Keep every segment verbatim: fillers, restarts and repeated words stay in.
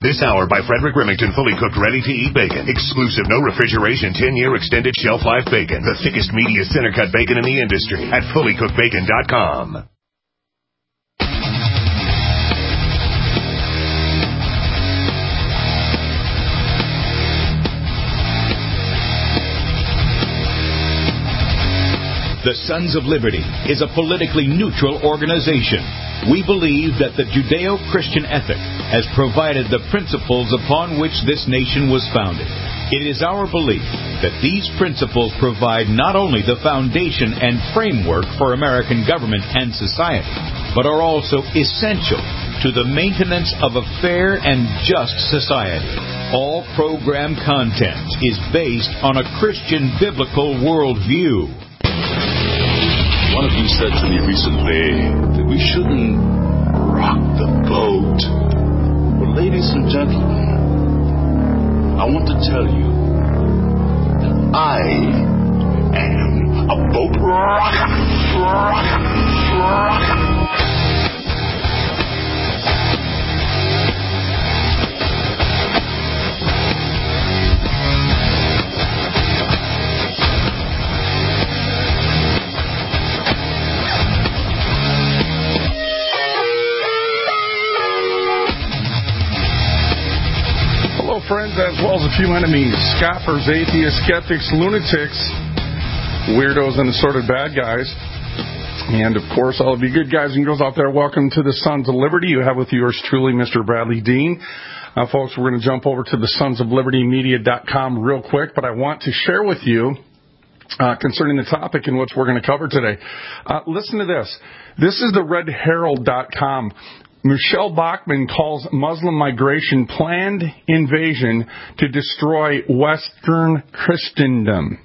This hour by Frederick Remington, fully cooked, ready-to-eat bacon. Exclusive, no refrigeration, ten-year extended shelf life bacon. The thickest, meatiest, center-cut bacon in the industry at fully cooked bacon dot com. The Sons of Liberty is a politically neutral organization. We believe that the Judeo-Christian ethic has provided the principles upon which this nation was founded. It is our belief that these principles provide not only the foundation and framework for American government and society, but are also essential to the maintenance of a fair and just society. All program content is based on a Christian biblical worldview. One of you said to me recently that we shouldn't rock the boat. Well, ladies and gentlemen, I want to tell you that I am a boat rocker. Rocker. Rocker. Friends, as well as a few enemies, scoffers, atheists, skeptics, lunatics, weirdos, and assorted bad guys. And, of course, all of you good guys and girls out there, welcome to the Sons of Liberty. You have with yours truly, Mister Bradley Dean. Uh, folks, we're going to jump over to the sons of liberty media dot com real quick, but I want to share with you uh, concerning the topic in which we're going to cover today. Uh, listen to this. This is the red herald dot com. Michelle Bachmann calls Muslim migration planned invasion to destroy Western Christendom.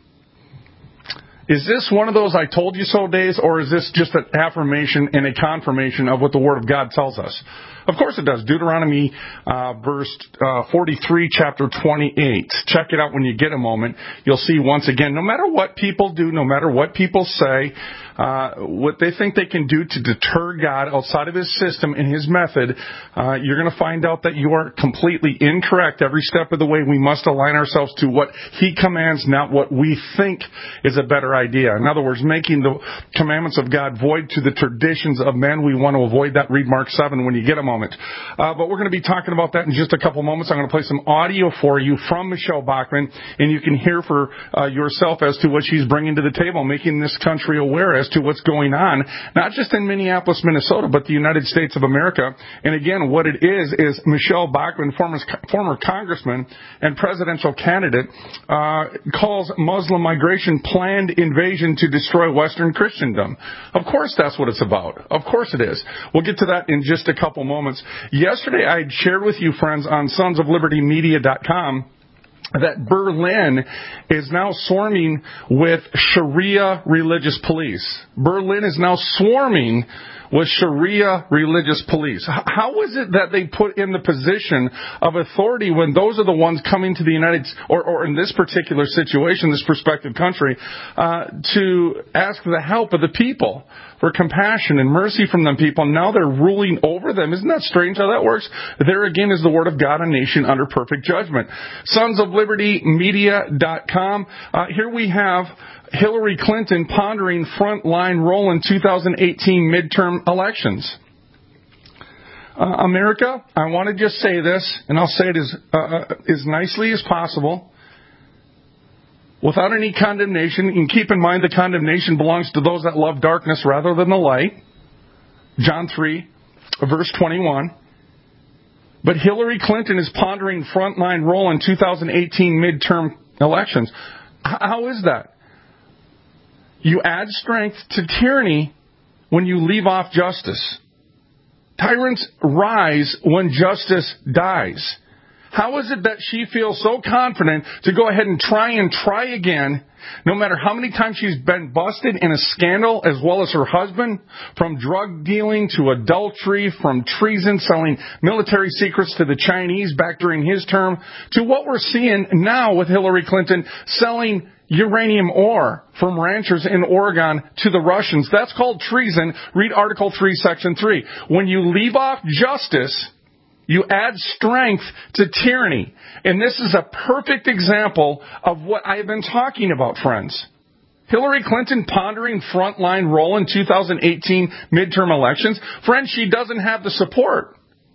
Is this one of those I told you so days, or is this just an affirmation and a confirmation of what the Word of God tells us? Of course it does. Deuteronomy uh, verse uh, forty-three, chapter twenty-eight. Check it out when you get a moment. You'll see once again, no matter what people do, no matter what people say, uh, what they think they can do to deter God outside of His system and His method, uh, you're going to find out that you are completely incorrect every step of the way. We must align ourselves to what He commands, not what we think is a better idea. In other words, making the commandments of God void to the traditions of men. We want to avoid that. Read Mark seven when you get a moment. Uh, but we're going to be talking about that in just a couple moments. I'm going to play some audio for you from Michelle Bachmann, and you can hear for uh, yourself as to what she's bringing to the table, making this country aware as to what's going on, not just in Minneapolis, Minnesota, but the United States of America. And again, what it is, is Michelle Bachmann, former, former congressman and presidential candidate, uh, calls Muslim migration planned invasion to destroy Western Christendom. Of course that's what it's about. Of course it is. We'll get to that in just a couple moments. Yesterday I had shared with you, friends, on sons of liberty media dot com that Berlin is now swarming with Sharia religious police. Berlin is now swarming with Sharia religious police. How is it that they put in the position of authority when those are the ones coming to the United States, or, or in this particular situation, this prospective country, uh, to ask the help of the people, for compassion and mercy from them people? Now they're ruling over them. Isn't that strange how that works? There again is the Word of God, a nation under perfect judgment. sons of liberty media dot com. Uh, here we have Hillary Clinton pondering frontline role in two thousand eighteen midterm elections. Uh, America, I want to just say this, and I'll say it as, uh, as nicely as possible, without any condemnation. And keep in mind the condemnation belongs to those that love darkness rather than the light. John three, verse twenty-one. But Hillary Clinton is pondering frontline role in two thousand eighteen midterm elections. How is that? You add strength to tyranny when you leave off justice. Tyrants rise when justice dies. How is it that she feels so confident to go ahead and try and try again, no matter how many times she's been busted in a scandal, as well as her husband, from drug dealing to adultery, from treason, selling military secrets to the Chinese back during his term, to what we're seeing now with Hillary Clinton selling uranium ore from ranchers in Oregon to the Russians. That's called treason. Read Article three, Section three. When you leave off justice, You add strength to tyranny. And this is a perfect example of what I have been talking about, friends. Hillary Clinton pondering frontline role in two thousand eighteen midterm elections. Friends, she doesn't have the support.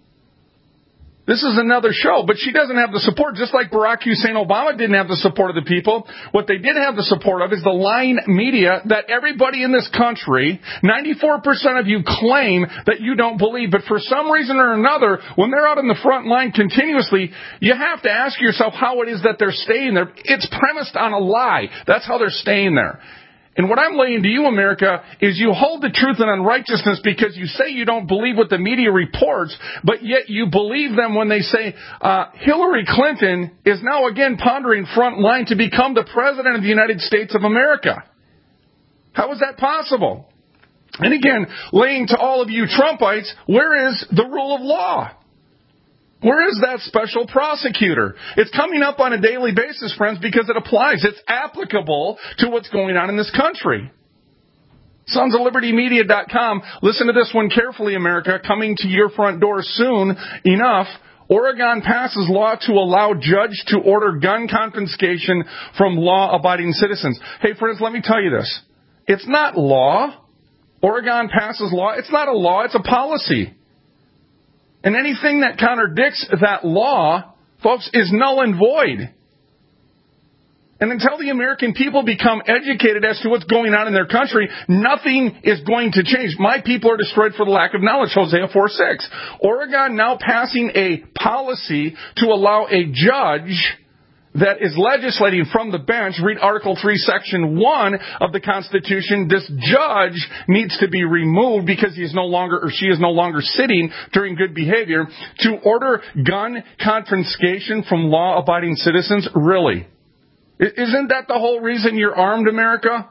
This is another show, but she doesn't have the support, just like Barack Hussein Obama didn't have the support of the people. What they did have the support of is the lying media that everybody in this country, ninety-four percent of you claim that you don't believe. But for some reason or another, when they're out in the front line continuously, you have to ask yourself how it is that they're staying there. It's premised on a lie. That's how they're staying there. And what I'm laying to you, America, is you hold the truth in unrighteousness because you say you don't believe what the media reports, but yet you believe them when they say uh, Hillary Clinton is now again pondering front line to become the president of the United States of America. How is that possible? And again, laying to all of you Trumpites, where is the rule of law? Where is that special prosecutor? It's coming up on a daily basis, friends, because it applies. It's applicable to what's going on in this country. Sons of Liberty Media dot com. Listen to this one carefully, America. Coming to your front door soon enough. Oregon passes law to allow judge to order gun confiscation from law-abiding citizens. Hey, friends, let me tell you this. It's not law. Oregon passes law. It's not a law. It's a policy. And anything that contradicts that law, folks, is null and void. And until the American people become educated as to what's going on in their country, nothing is going to change. My people are destroyed for the lack of knowledge, Hosea four six. Oregon now passing a policy to allow a judge that is legislating from the bench, read Article three, Section one of the Constitution, this judge needs to be removed because he is no longer, or she is no longer sitting during good behavior, to order gun confiscation from law-abiding citizens? Really? Isn't that the whole reason you're armed, America?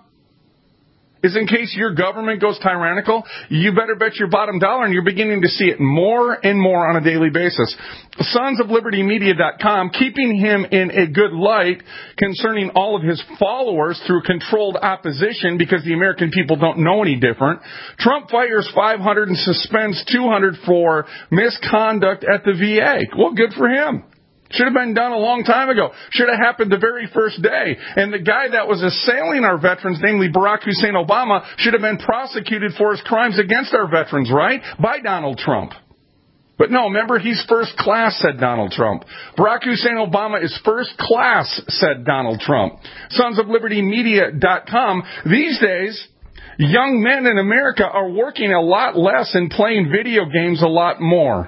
Is in case your government goes tyrannical? You better bet your bottom dollar, and you're beginning to see it more and more on a daily basis. Sons of Liberty Media dot com, keeping him in a good light concerning all of his followers through controlled opposition because the American people don't know any different. Trump fires five hundred and suspends two hundred for misconduct at the V A. Well, good for him. Should have been done a long time ago. Should have happened the very first day. And the guy that was assailing our veterans, namely Barack Hussein Obama, should have been prosecuted for his crimes against our veterans, right? By Donald Trump. But no, remember, he's first class, said Donald Trump. Barack Hussein Obama is first class, said Donald Trump. Sons of Liberty Media dot com. These days, young men in America are working a lot less and playing video games a lot more.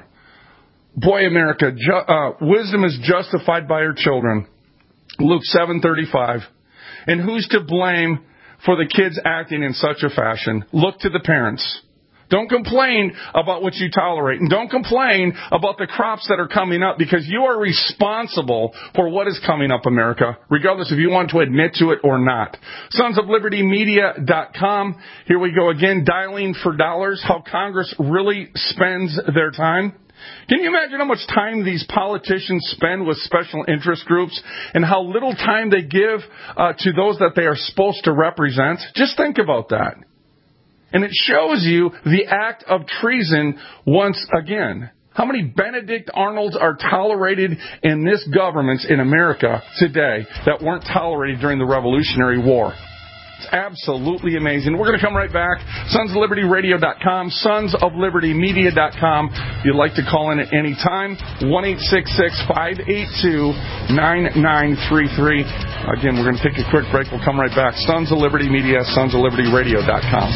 Boy, America, ju- uh, wisdom is justified by her children. Luke seven thirty-five. And who's to blame for the kids acting in such a fashion? Look to the parents. Don't complain about what you tolerate. And don't complain about the crops that are coming up, because you are responsible for what is coming up, America, regardless if you want to admit to it or not. Sons of Liberty Media dot com. Here we go again, dialing for dollars, how Congress really spends their time. Can you imagine how much time these politicians spend with special interest groups and how little time they give uh, to those that they are supposed to represent? Just think about that. And it shows you the act of treason once again. How many Benedict Arnolds are tolerated in this government in America today that weren't tolerated during the Revolutionary War? It's absolutely amazing. We're going to come right back. Sons of Liberty Radio dot com, Sons of Liberty Media dot com. If you'd like to call in at any time, one eight six six, five eight two, nine nine three three. Again, we're going to take a quick break. We'll come right back. Sons of Liberty Media, Sons of Liberty Radio dot com.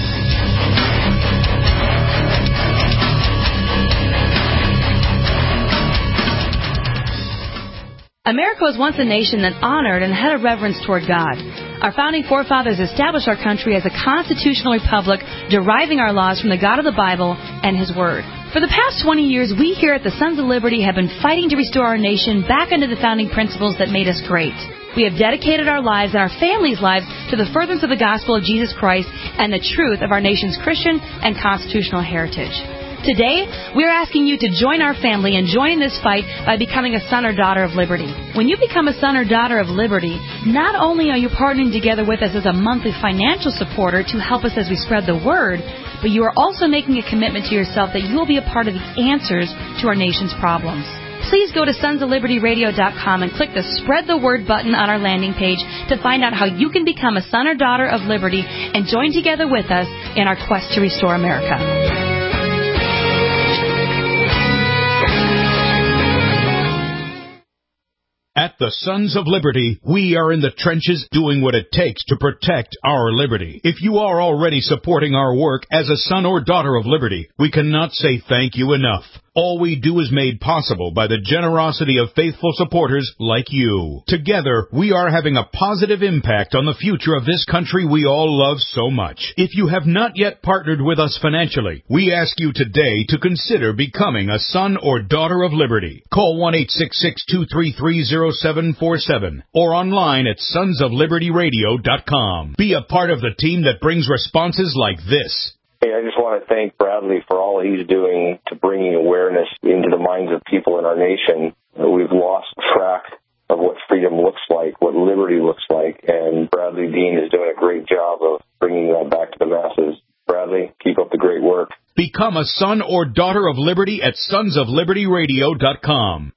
America was once a nation that honored and had a reverence toward God. Our founding forefathers established our country as a constitutional republic, deriving our laws from the God of the Bible and His Word. For the past twenty years, we here at the Sons of Liberty have been fighting to restore our nation back under the founding principles that made us great. We have dedicated our lives and our families' lives to the furtherance of the gospel of Jesus Christ and the truth of our nation's Christian and constitutional heritage. Today, we're asking you to join our family and join in this fight by becoming a son or daughter of liberty. When you become a son or daughter of liberty, not only are you partnering together with us as a monthly financial supporter to help us as we spread the word, but you are also making a commitment to yourself that you will be a part of the answers to our nation's problems. Please go to sons of liberty radio dot com and click the Spread the Word button on our landing page to find out how you can become a son or daughter of liberty and join together with us in our quest to restore America. At the Sons of Liberty, we are in the trenches doing what it takes to protect our liberty. If you are already supporting our work as a son or daughter of liberty, we cannot say thank you enough. All we do is made possible by the generosity of faithful supporters like you. Together, we are having a positive impact on the future of this country we all love so much. If you have not yet partnered with us financially, we ask you today to consider becoming a son or daughter of liberty. Call one eight six six, two three three, zero seven four seven or online at sons of liberty radio dot com. Be a part of the team that brings responses like this. Hey, I just want to thank Bradley for all he's doing to bringing awareness into the minds of people in our nation. We've lost track of what freedom looks like, what liberty looks like, and Bradley Dean is doing a great job of bringing that back to the masses. Bradley, keep up the great work. Become a son or daughter of liberty at sons of liberty radio dot com.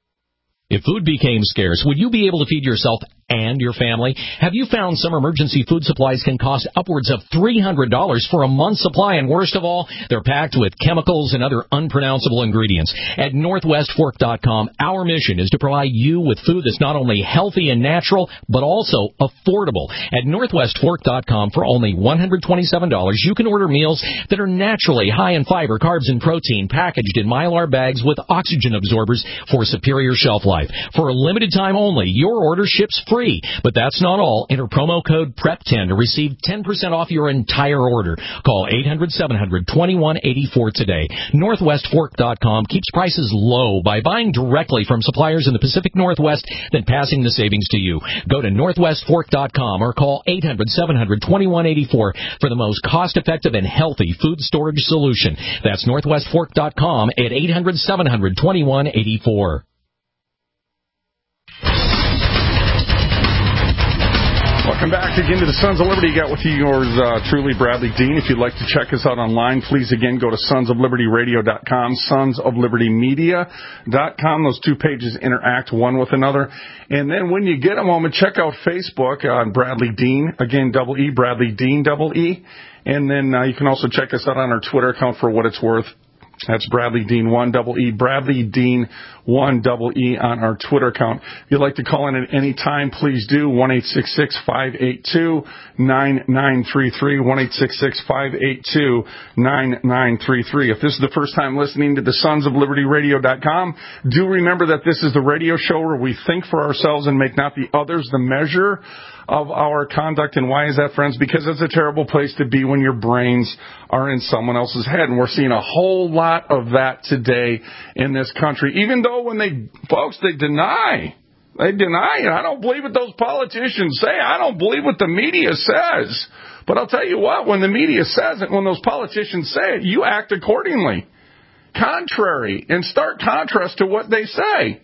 If food became scarce, would you be able to feed yourself and your family? Have you found some emergency food supplies can cost upwards of three hundred dollars for a month's supply? And worst of all, they're packed with chemicals and other unpronounceable ingredients. At Northwest Fork dot com, our mission is to provide you with food that's not only healthy and natural, but also affordable. At Northwest Fork dot com, for only one hundred twenty-seven dollars, you can order meals that are naturally high in fiber, carbs, and protein, packaged in Mylar bags with oxygen absorbers for superior shelf life. For a limited time only, your order ships free. But that's not all. Enter promo code P R E P ten to receive ten percent off your entire order. Call eight hundred, seven hundred, twenty-one eighty-four today. Northwest Fork dot com keeps prices low by buying directly from suppliers in the Pacific Northwest, then passing the savings to you. Go to Northwest Fork dot com or call eight hundred, seven hundred, twenty-one eighty-four for the most cost-effective and healthy food storage solution. That's Northwest Fork dot com at eight hundred, seven hundred, twenty-one eighty-four. Welcome back again to the Sons of Liberty. Got with you yours uh, truly, Bradley Dean. If you'd like to check us out online, please again go to sons of liberty radio dot com, sons of liberty media dot com. Those two pages interact one with another. And then when you get a moment, check out Facebook on Bradley Dean, again, double E, Bradley Dean, double E. And then uh, you can also check us out on our Twitter account for what it's worth. That's Bradley Dean one double E, Bradley Dean one double E on our Twitter account. If you'd like to call in at any time, please do. one eight six six, five eight two, nine nine three three, one eight six six, five eight two, nine nine three three. If this is the first time listening to the sons of liberty radio dot com, do remember that this is the radio show where we think for ourselves and make not the others the measure of our conduct. And why is that, friends? Because it's a terrible place to be when your brains are in someone else's head. And we're seeing a whole lot of that today in this country. Even though when they, folks, they deny, they deny it. I don't believe what those politicians say. I don't believe what the media says. But I'll tell you what, when the media says it, when those politicians say it, you act accordingly. Contrary, in stark contrast to what they say.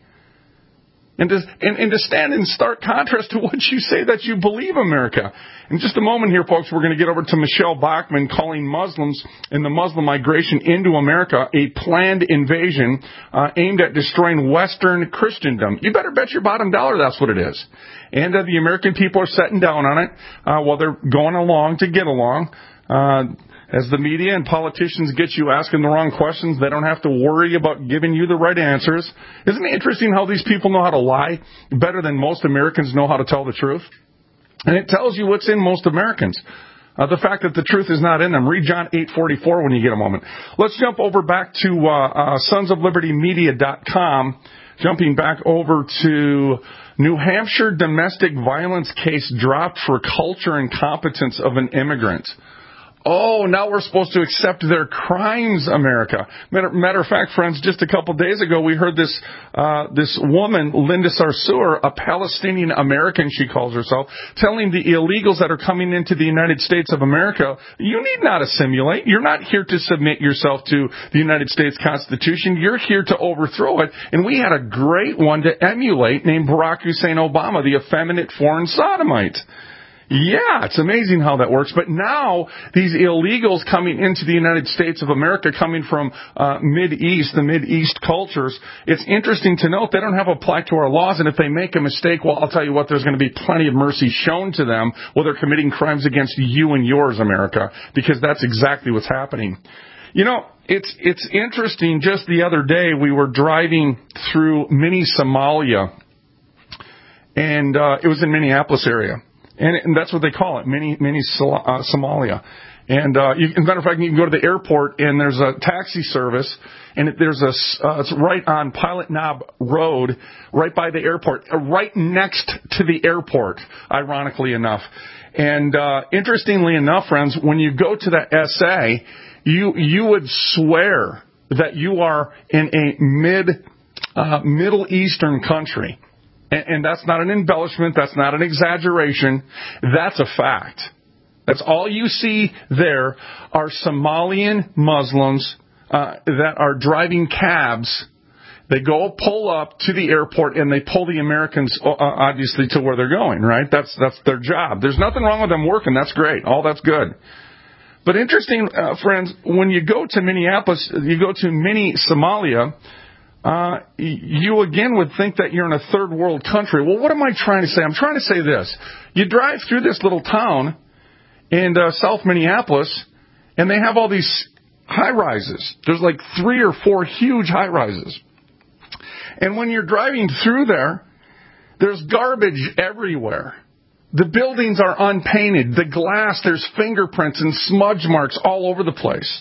And to, and, and to stand in stark contrast to what you say that you believe, America. In just a moment here, folks, we're going to get over to Michelle Bachmann calling Muslims and the Muslim migration into America a planned invasion uh, aimed at destroying Western Christendom. You better bet your bottom dollar that's what it is. And uh, the American people are sitting down on it uh, while they're going along to get along. Uh, As the media and politicians get you asking the wrong questions, they don't have to worry about giving you the right answers. Isn't it interesting how these people know how to lie better than most Americans know how to tell the truth? And it tells you what's in most Americans. Uh, the fact that the truth is not in them. Read John eight forty-four when you get a moment. Let's jump over back to uh, uh, sons of liberty media dot com. Jumping back over to New Hampshire domestic violence case dropped for culture incompetence of an immigrant. Oh, now we're supposed to accept their crimes, America. Matter, matter of fact, friends, just a couple days ago, we heard this uh, this woman, Linda Sarsour, a Palestinian American, she calls herself, telling the illegals that are coming into the United States of America, you need not assimilate. You're not here to submit yourself to the United States Constitution. You're here to overthrow it. And we had a great one to emulate named Barack Hussein Obama, the effeminate foreign sodomite. Yeah, it's amazing how that works. But now these illegals coming into the United States of America, coming from uh, Mid-East, the Mid-East cultures, it's interesting to note they don't have a plaque to our laws. And if they make a mistake, well, I'll tell you what, there's going to be plenty of mercy shown to them while they're committing crimes against you and yours, America, because that's exactly what's happening. You know, it's it's interesting. Just the other day, we were driving through mini Somalia, and uh, it was in Minneapolis area. And, and that's what they call it, mini, mini uh, Somalia. And, uh, you, as a matter of fact, you can go to the airport and there's a taxi service and it, there's a, uh, it's right on Pilot Knob Road, right by the airport, uh, right next to the airport, ironically enough. And, uh, interestingly enough, friends, when you go to the S A, you, you would swear that you are in a mid, uh, Middle Eastern country. And that's not an embellishment. That's not an exaggeration. That's a fact. That's all you see there are Somalian Muslims uh, that are driving cabs. They go pull up to the airport and they pull the Americans, uh, obviously, to where they're going, right? That's that's their job. There's nothing wrong with them working. That's great. All that's good. But interesting, uh, friends, when you go to Minneapolis, you go to mini Somalia, Uh, you again would think that you're in a third world country. Well, what am I trying to say? I'm trying to say this. You drive through this little town in uh, South Minneapolis, and they have all these high-rises. There's like three or four huge high-rises. And when you're driving through there, there's garbage everywhere. The buildings are unpainted. The glass, there's fingerprints and smudge marks all over the place.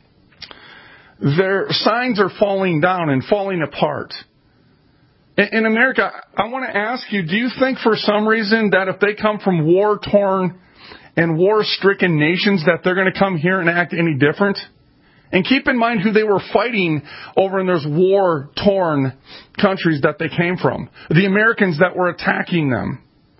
Their signs are falling down and falling apart. In America, I want to ask you, do you think for some reason that if they come from war-torn and war-stricken nations that they're going to come here and act any different? And keep in mind who they were fighting over in those war-torn countries that they came from. The Americans that were attacking them.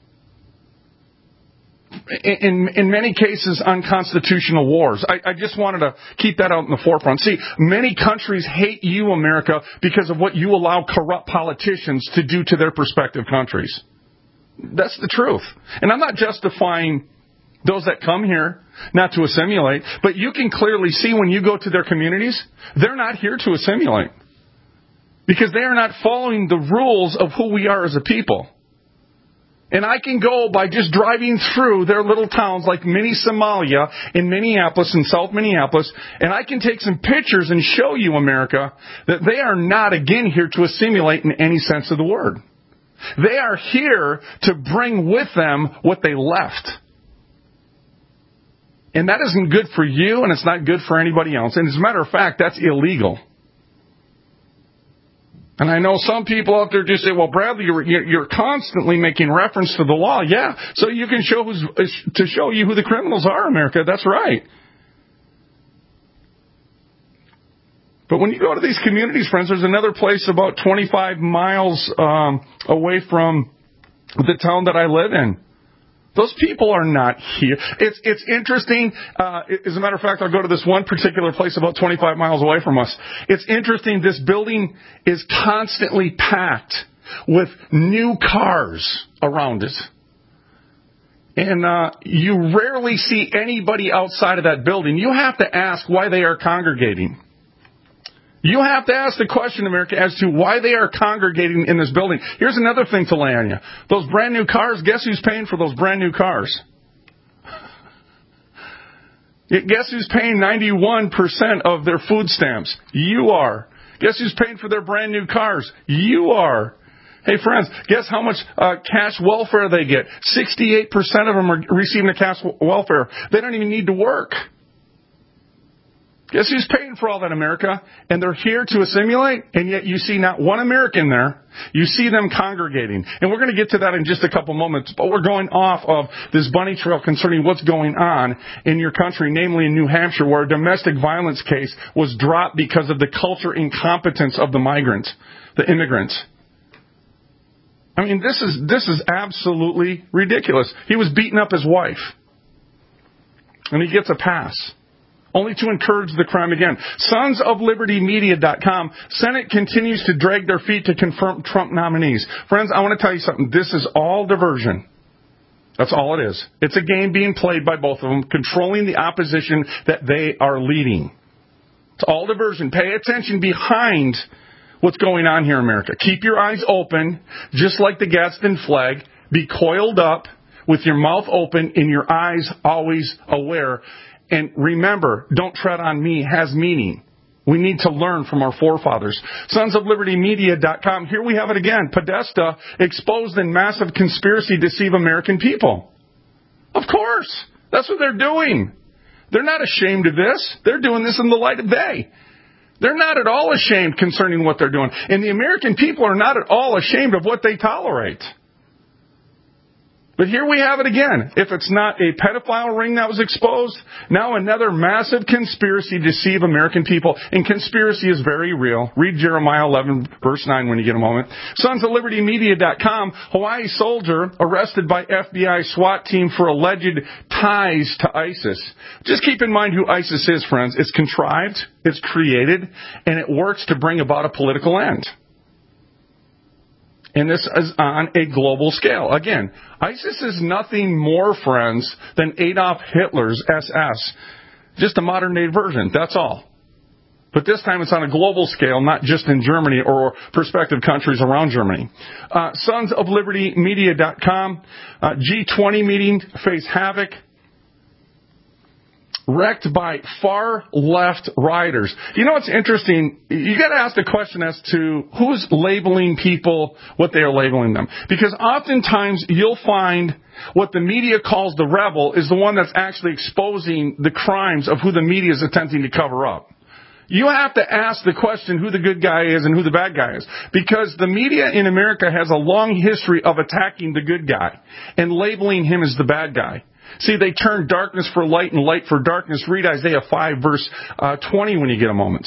In, in many cases, unconstitutional wars. I, I just wanted to keep that out in the forefront. See, many countries hate you, America, because of what you allow corrupt politicians to do to their respective countries. That's the truth. And I'm not justifying those that come here not to assimilate, but you can clearly see when you go to their communities, they're not here to assimilate. Because they are not following the rules of who we are as a people. And I can go by just driving through their little towns like mini Somalia in Minneapolis and South Minneapolis, and I can take some pictures and show you, America, that they are not, again, here to assimilate in any sense of the word. They are here to bring with them what they left. And that isn't good for you, and it's not good for anybody else. And as a matter of fact, that's illegal. And I know some people out there just say, well, Bradley, you're, you're constantly making reference to the law. Yeah, so you can show who's, to show you who the criminals are, America. That's right. But when you go to these communities, friends, there's another place about twenty-five miles um, away from the town that I live in. Those people are not here. It's it's interesting. Uh, as a matter of fact, I'll go to this one particular place about twenty-five miles away from us. It's interesting. This building is constantly packed with new cars around it. And uh, you rarely see anybody outside of that building. You have to ask why they are congregating. You have to ask the question, America, as to why they are congregating in this building. Here's another thing to lay on you. Those brand new cars, guess who's paying for those brand new cars? Guess who's paying ninety-one percent of their food stamps? You are. Guess who's paying for their brand new cars? You are. Hey, friends, guess how much uh, cash welfare they get? sixty-eight percent of them are receiving the cash welfare. They don't even need to work. Guess who's paying for all that, America? And they're here to assimilate, and yet you see not one American there. You see them congregating. And we're going to get to that in just a couple moments, but we're going off of this bunny trail concerning what's going on in your country, namely in New Hampshire, where a domestic violence case was dropped because of the culture incompetence of the migrants, the immigrants. I mean, this is this is absolutely ridiculous. He was beating up his wife, and he gets a pass, only to encourage the crime again. Sons of Liberty Media dot com. Senate continues to drag their feet to confirm Trump nominees. Friends, I want to tell you something. This is all diversion. That's all it is. It's a game being played by both of them, controlling the opposition that they are leading. It's all diversion. Pay attention behind what's going on here in America. Keep your eyes open, just like the Gadsden flag. Be coiled up with your mouth open and your eyes always aware. And remember, don't tread on me has meaning. We need to learn from our forefathers. Sons of Liberty Media dot com. Here we have it again. Podesta exposed in massive conspiracy to deceive American people. Of course. That's what they're doing. They're not ashamed of this. They're doing this in the light of day. They're not at all ashamed concerning what they're doing. And the American people are not at all ashamed of what they tolerate. But here we have it again. If it's not a pedophile ring that was exposed, now another massive conspiracy to deceive American people. And conspiracy is very real. Read Jeremiah eleven, verse nine when you get a moment. Sons of Liberty Media dot com. Hawaii soldier arrested by F B I SWAT team for alleged ties to ISIS. Just keep in mind who ISIS is, friends. It's contrived, it's created, and it works to bring about a political end. And this is on a global scale. Again, ISIS is nothing more, friends, than Adolf Hitler's S S. Just a modern-day version, that's all. But this time it's on a global scale, not just in Germany or prospective countries around Germany. Uh, Sons of Liberty Media dot com. Uh, G twenty meeting face havoc. Wrecked by far-left riders. You know what's interesting? You got to ask the question as to who's labeling people what they are labeling them. Because oftentimes you'll find what the media calls the rebel is the one that's actually exposing the crimes of who the media is attempting to cover up. You have to ask the question who the good guy is and who the bad guy is. Because the media in America has a long history of attacking the good guy and labeling him as the bad guy. See, they turn darkness for light and light for darkness. Read Isaiah five, verse uh, twenty when you get a moment.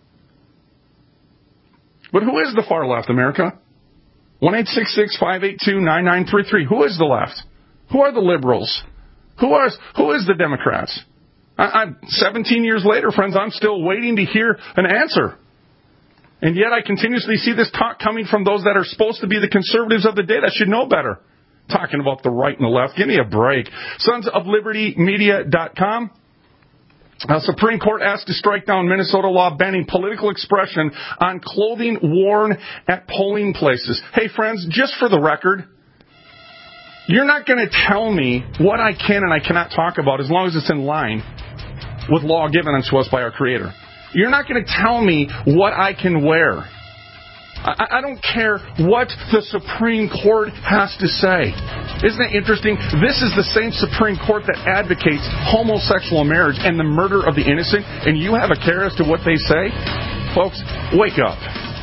But who is the far left, America? one eight six six, five eight two, nine nine three three. Who is the left? Who are the liberals? Who are, who is the Democrats? I, I'm seventeen years later, friends, I'm still waiting to hear an answer. And yet I continuously see this talk coming from those that are supposed to be the conservatives of the day that should know better. Talking about the right and the left. Give me a break. Sons of Liberty Media dot com. Uh, Supreme Court asked to strike down Minnesota law banning political expression on clothing worn at polling places. Hey, friends, just for the record, you're not going to tell me what I can and I cannot talk about as long as it's in line with law given unto us by our Creator. You're not going to tell me what I can wear. I don't care what the Supreme Court has to say. Isn't it interesting? This is the same Supreme Court that advocates homosexual marriage and the murder of the innocent, and you have a care as to what they say? Folks, wake up.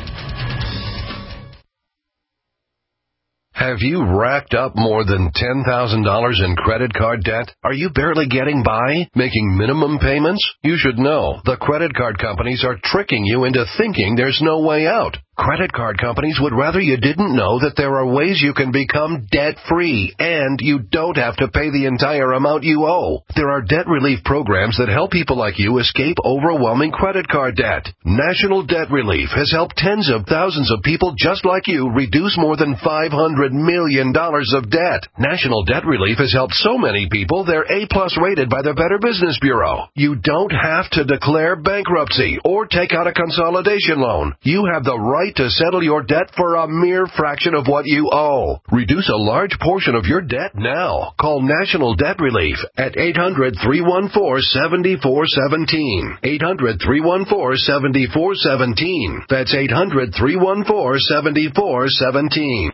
Have you racked up more than ten thousand dollars in credit card debt? Are you barely getting by, making minimum payments? You should know the credit card companies are tricking you into thinking there's no way out. Credit card companies would rather you didn't know that there are ways you can become debt-free, and you don't have to pay the entire amount you owe. There are debt relief programs that help people like you escape overwhelming credit card debt. National Debt Relief has helped tens of thousands of people just like you reduce more than five hundred million dollars of debt. National Debt Relief has helped so many people they're A-plus rated by the Better Business Bureau. You don't have to declare bankruptcy or take out a consolidation loan. You have the right to settle your debt for a mere fraction of what you owe. Reduce a large portion of your debt now. Call National Debt Relief at eight hundred, three one four, seven four one seven. eight hundred, three one four, seven four one seven. That's eight hundred, three one four, seven four one seven.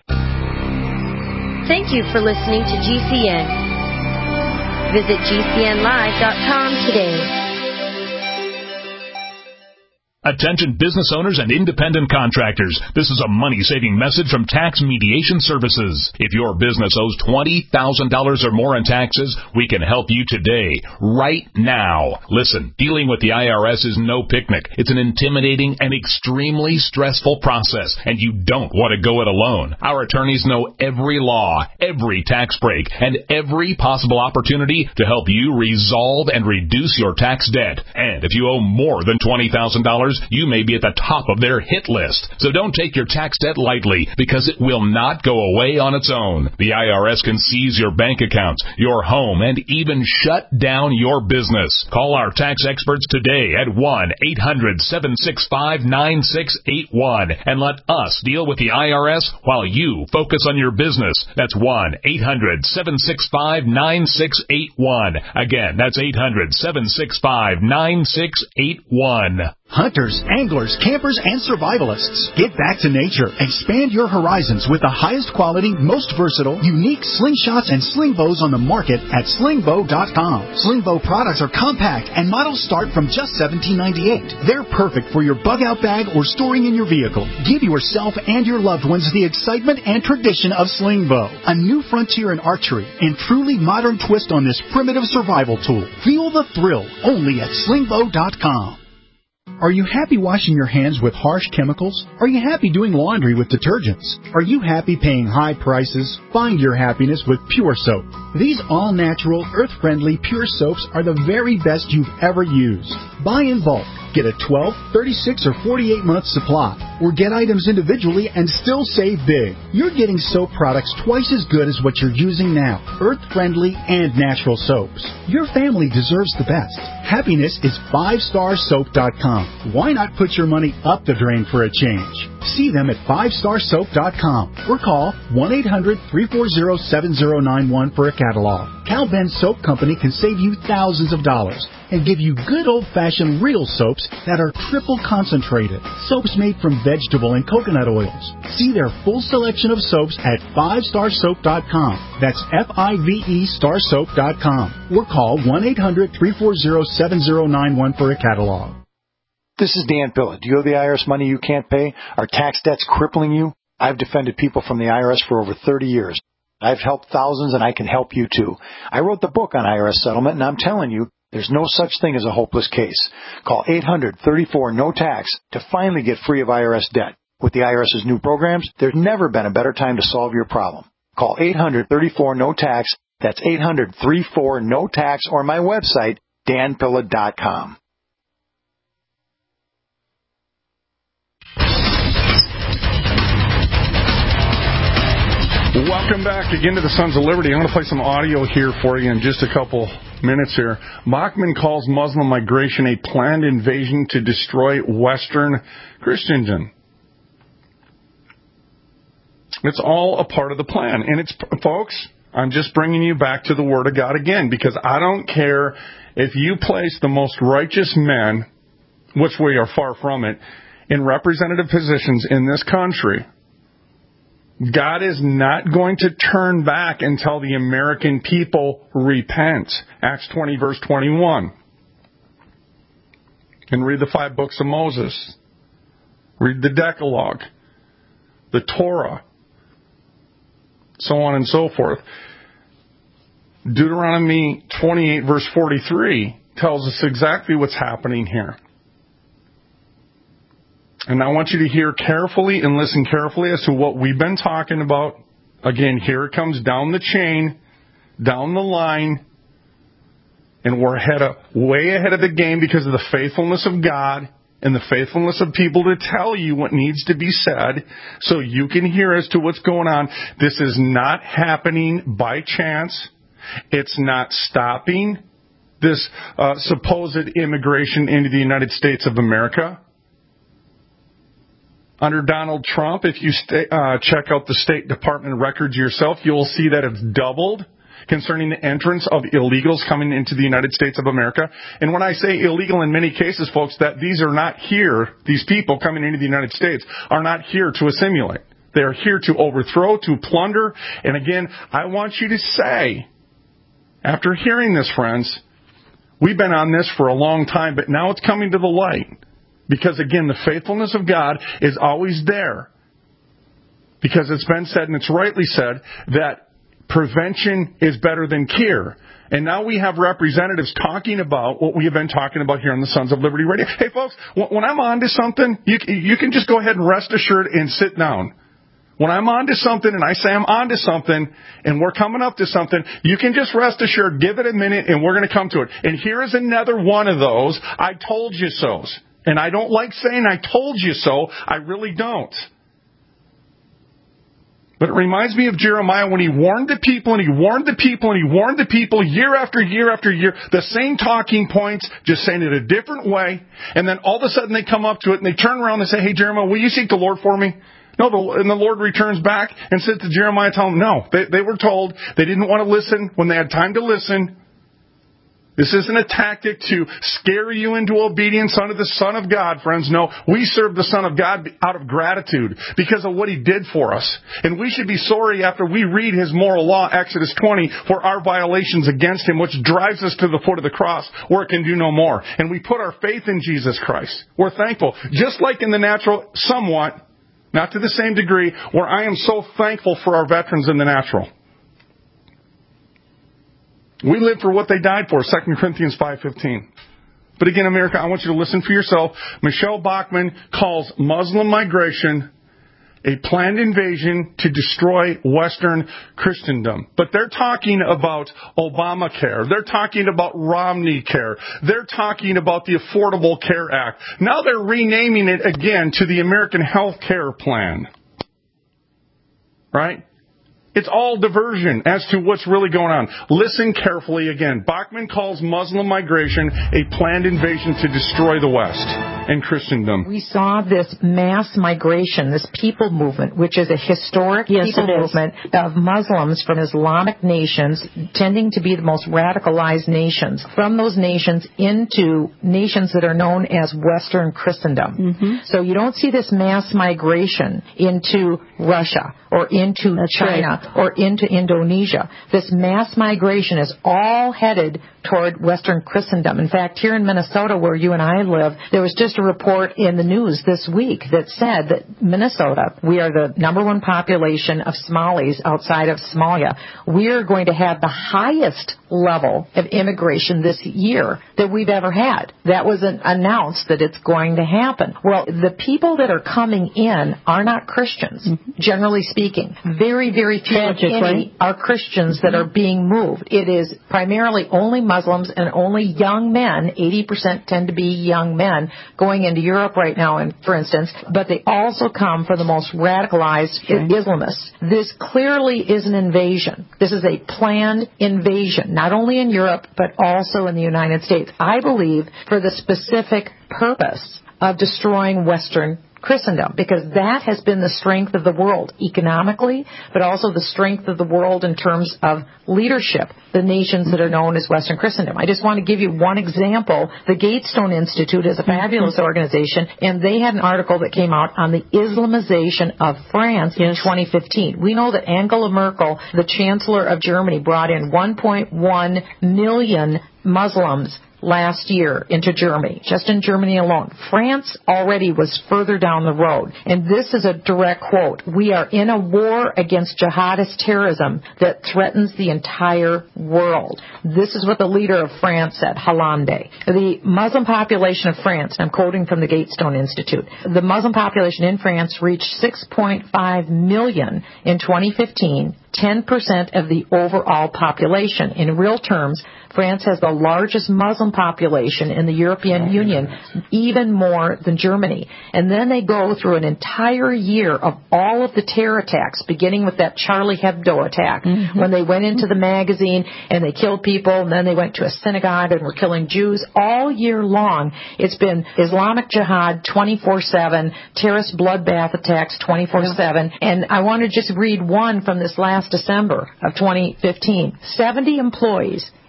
Thank you for listening to G C N. Visit G C N live dot com today. Attention business owners and independent contractors. This is a money-saving message from Tax Mediation Services. If your business owes twenty thousand dollars or more in taxes, we can help you today, right now. Listen, dealing with the I R S is no picnic. It's an intimidating and extremely stressful process, and you don't want to go it alone. Our attorneys know every law, every tax break, and every possible opportunity to help you resolve and reduce your tax debt. And if you owe more than twenty thousand dollars, you may be at the top of their hit list. So don't take your tax debt lightly, because it will not go away on its own. The I R S can seize your bank accounts, your home, and even shut down your business. Call our tax experts today at one eight hundred seven six five nine six eight one and let us deal with the I R S while you focus on your business. That's one eight hundred seven six five nine six eight one. Again, that's eight hundred seven six five nine six eight one. Hunters, anglers, campers, and survivalists. Get back to nature. Expand your horizons with the highest quality, most versatile, unique slingshots and sling bows on the market at sling bow dot com. Sling bow products are compact and models start from just seventeen ninety-eight. They're perfect for your bug-out bag or storing in your vehicle. Give yourself and your loved ones the excitement and tradition of sling bow. A new frontier in archery and truly modern twist on this primitive survival tool. Feel the thrill only at sling bow dot com. Are you happy washing your hands with harsh chemicals? Are you happy doing laundry with detergents? Are you happy paying high prices? Find your happiness with Pure Soap. These all-natural, earth-friendly Pure Soaps are the very best you've ever used. Buy in bulk. Get a twelve, thirty-six, or forty-eight month supply. Or get items individually and still save big. You're getting soap products twice as good as what you're using now. Earth-friendly and natural soaps. Your family deserves the best. Happiness is five star soap dot com. Why not put your money up the drain for a change? See them at five star soap dot com or call one eight hundred three four zero seven zero nine one for a catalog. Cal Ben Soap Company can save you thousands of dollars and give you good old-fashioned real soaps that are triple concentrated. Soaps made from vegetable and coconut oils. See their full selection of soaps at five star soap dot com. That's F I V E star soap dot com. Or call one eight hundred three four zero seven zero nine one for a catalog. This is Dan Pilla. Do you owe the I R S money you can't pay? Are tax debts crippling you? I've defended people from the I R S for over thirty years. I've helped thousands, and I can help you too. I wrote the book on I R S settlement, and I'm telling you, there's no such thing as a hopeless case. Call eight hundred thirty-four no tax to finally get free of I R S debt. With the IRS's new programs, there's never been a better time to solve your problem. Call eight hundred thirty-four no tax. That's eight hundred thirty-four no tax, or my website, dan pilla dot com. Welcome back again to the Sons of Liberty. I'm going to play some audio here for you in just a couple minutes here. Bachman calls Muslim migration a planned invasion to destroy Western Christendom. It's all a part of the plan. And it's, folks, I'm just bringing you back to the Word of God again, because I don't care if you place the most righteous men, which we are far from it, in representative positions in this country. God is not going to turn back until the American people repent. Acts twenty, verse twenty-one. And read the five books of Moses. Read the Decalogue, the Torah, so on and so forth. Deuteronomy twenty-eight, verse forty-three tells us exactly what's happening here. And I want you to hear carefully and listen carefully as to what we've been talking about. Again, here it comes down the chain, down the line, and we're ahead of, way ahead of the game because of the faithfulness of God and the faithfulness of people to tell you what needs to be said so you can hear as to what's going on. This is not happening by chance. It's not stopping this uh, supposed immigration into the United States of America. Under Donald Trump, if you stay, uh, check out the State Department records yourself, you'll see that it's doubled concerning the entrance of illegals coming into the United States of America. And when I say illegal in many cases, folks, that these are not here, these people coming into the United States are not here to assimilate. They are here to overthrow, to plunder. And again, I want you to say, after hearing this, friends, we've been on this for a long time, but now it's coming to the light. Because, again, the faithfulness of God is always there. Because it's been said, and it's rightly said, that prevention is better than cure. And now we have representatives talking about what we have been talking about here on the Sons of Liberty Radio. Hey, folks, when I'm on to something, you, you can just go ahead and rest assured and sit down. When I'm on to something and I say I'm on to something and we're coming up to something, you can just rest assured, give it a minute, and we're going to come to it. And here is another one of those I told you so's. And I don't like saying I told you so. I really don't. But it reminds me of Jeremiah when he warned the people and he warned the people and he warned the people year after year after year, the same talking points, just saying it a different way. And then all of a sudden they come up to it and they turn around and say, hey, Jeremiah, will you seek the Lord for me? No, the, and the Lord returns back and said to Jeremiah, tell him, no. They, they were told they didn't want to listen when they had time to listen. This isn't a tactic to scare you into obedience unto the Son of God, friends. No, we serve the Son of God out of gratitude because of what He did for us. And we should be sorry after we read His moral law, Exodus twenty, for our violations against Him, which drives us to the foot of the cross where it can do no more. And we put our faith in Jesus Christ. We're thankful. Just like in the natural, somewhat, not to the same degree, where I am so thankful for our veterans in the natural. We live for what they died for, Second Corinthians five fifteen. But again, America, I want you to listen for yourself. Michelle Bachmann calls Muslim migration a planned invasion to destroy Western Christendom. But they're talking about Obamacare. They're talking about Romney Care. They're talking about the Affordable Care Act. Now they're renaming it again to the American Health Care Plan. Right? It's all diversion as to what's really going on. Listen carefully again. Bachmann calls Muslim migration a planned invasion to destroy the West and Christendom. We saw this mass migration, this people movement, which is a historic yes, people movement of Muslims from Islamic nations, tending to be the most radicalized nations, from those nations into nations that are known as Western Christendom. Mm-hmm. So you don't see this mass migration into Russia or into That's China. Right. Or into Indonesia. This mass migration is all headed toward Western Christendom. In fact, here in Minnesota, where you and I live, there was just a report in the news this week that said that Minnesota, we are the number one population of Somalis outside of Somalia. We are going to have the highest level of immigration this year that we've ever had. That was an announced that it's going to happen. Well, the people that are coming in are not Christians, mm-hmm. generally speaking. Very, very few of any are Christians that are being moved. It is primarily only Muslims and only young men. eighty percent tend to be young men going into Europe right now, and for instance, but they also come from the most radicalized okay. Islamists. This clearly is an invasion. This is a planned invasion, not only in Europe, but also in the United States. I believe for the specific purpose of destroying Western Christendom, because that has been the strength of the world economically, but also the strength of the world in terms of leadership, the nations that are known as Western Christendom. I just want to give you one example. The Gatestone Institute is a fabulous organization, and they had an article that came out on the Islamization of France yes. in twenty fifteen. We know that Angela Merkel, the Chancellor of Germany, brought in one point one million Muslims last year into Germany, just in Germany alone. France already was further down the road. And this is a direct quote. We are in a war against jihadist terrorism that threatens the entire world. This is what the leader of France said, Hollande. The Muslim population of France, and I'm quoting from the Gatestone Institute, the Muslim population in France reached six point five million in twenty fifteen, ten percent of the overall population. In real terms, France has the largest Muslim population in the European Union, even more than Germany. And then they go through an entire year of all of the terror attacks, beginning with that Charlie Hebdo attack, mm-hmm. when they went into the magazine and they killed people, and then they went to a synagogue and were killing Jews. All year long, it's been Islamic Jihad twenty-four seven, terrorist bloodbath attacks twenty-four seven. And I want to just read one from this last December of twenty fifteen. seventy employees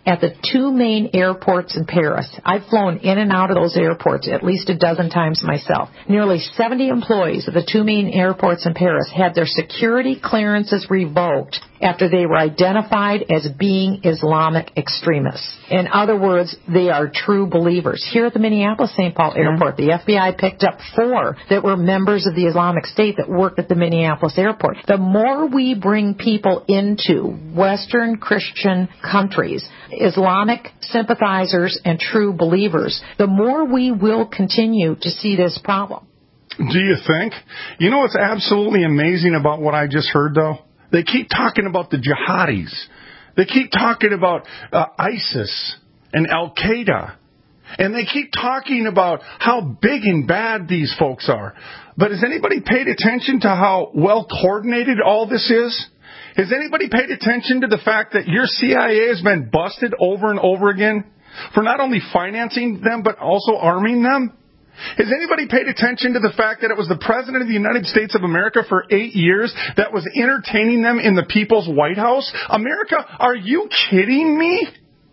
at the two main airports in Paris. I've flown in and out of those airports at least a dozen times myself. Nearly seventy employees of the two main airports in Paris had their security clearances revoked after they were identified as being Islamic extremists. In other words, they are true believers. Here at the Minneapolis-Saint Paul Airport, the F B I picked up four that were members of the Islamic State that worked at the Minneapolis airport. The more we bring people into Western Christian countries, Islamic sympathizers and true believers, the more we will continue to see this problem. Do you think? You know what's absolutely amazing about what I just heard, though? They keep talking about the jihadis. They keep talking about uh, ISIS and Al-Qaeda. And they keep talking about how big and bad these folks are. But has anybody paid attention to how well coordinated all this is? Has anybody paid attention to the fact that your C I A has been busted over and over again for not only financing them but also arming them? Has anybody paid attention to the fact that it was the President of the United States of America for eight years that was entertaining them in the People's White House? America, are you kidding me?